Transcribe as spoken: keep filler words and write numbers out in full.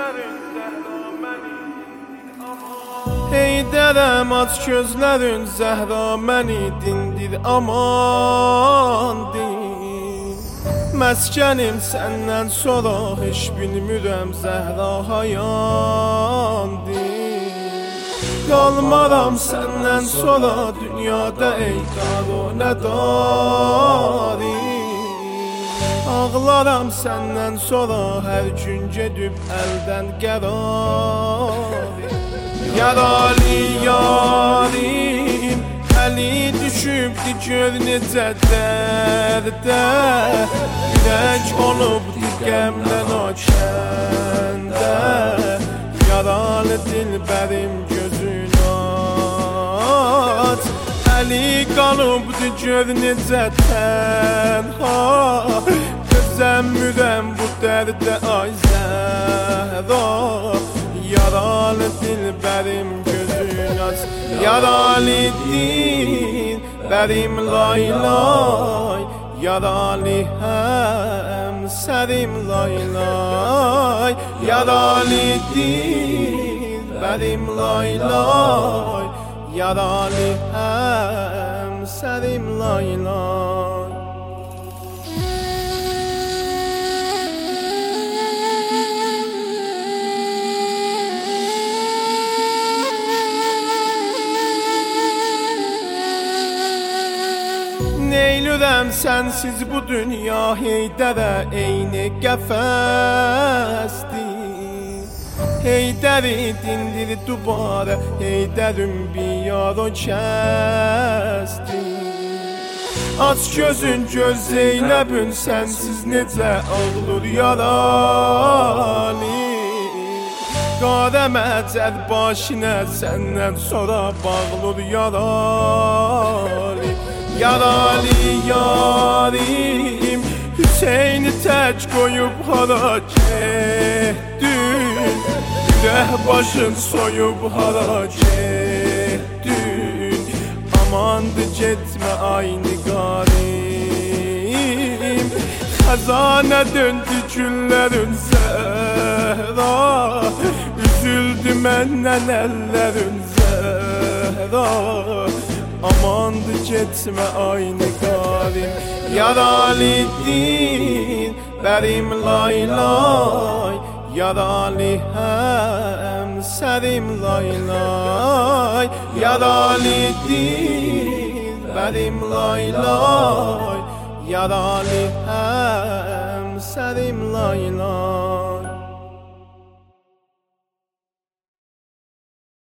gözlərin Zəhra məni Ey dərəm aç gözlərin Zəhra məni dindir aman din Məskənim səndən sonra heç bilmirəm Zəhra hayandir Qalmaram səndən sonra dünyada ey dar o nədari Ağlaram səndən sonra hər gün gedib əldən qərar Yaralı yarim əli düşübdü gör necə dərdə Ürək olubdu qəmdən o kəndə Yaralı dilbərim gözün aç Əli qalıbdı gör necə tənha Gözəmmürəm bu dərdə ay Zəhra Yaralı dilbərim gözün aç Yaralı dilbərim lay lay Yaralı həmsərim lay lay Yaralı dilbərim lay lay Yaralı həmsərim lay lay Neylürəm sənsiz bu dünya Heydərə eyni qəfəsdir Heydəri dindir dubarə Heydərim biyar o kəsdir Aç gözün göz Zeynəbün Sənsiz necə ağlır yaralı Qara məcəd başinə Səndən sonra bağlır yaralı Yaralı yarim Hüseyni tək qoyub hara getdin Ürək başın soyub hara getdin Amandı getmə ayni qarim Xəzanə döndü güllərin Zəhra Üzüldü məndən əllərin Zəhra Amandı getmə ayni qarim Yaralı dilbərim lay lay Yaralı həmsərim lay lay Yaralı dilbərim lay lay Yaralı həmsərim lay lay